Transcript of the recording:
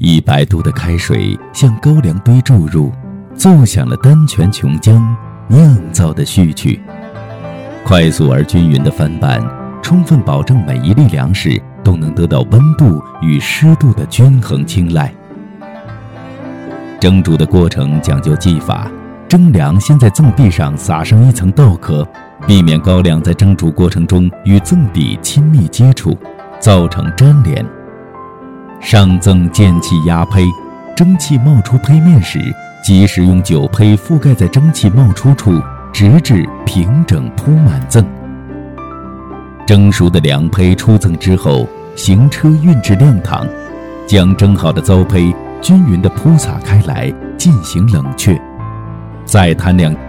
100度的开水向高粱堆注入，奏响了单泉琼浆酿造的序曲。快速而均匀的翻拌，充分保证每一粒粮食都能得到温度与湿度的均衡青睐。蒸煮的过程讲究技法，蒸粮先在甑壁上撒上一层稻壳，避免高粱在蒸煮过程中与甑底亲密接触，造成粘连。上甑见气压胚，蒸汽冒出胚面时，及时用酒胚覆盖在蒸汽冒出处，直至平整铺满甑。蒸熟的粮胚出甑之后，行车运至晾堂，将蒸好的糟胚均匀地铺洒开来，进行冷却，再摊晾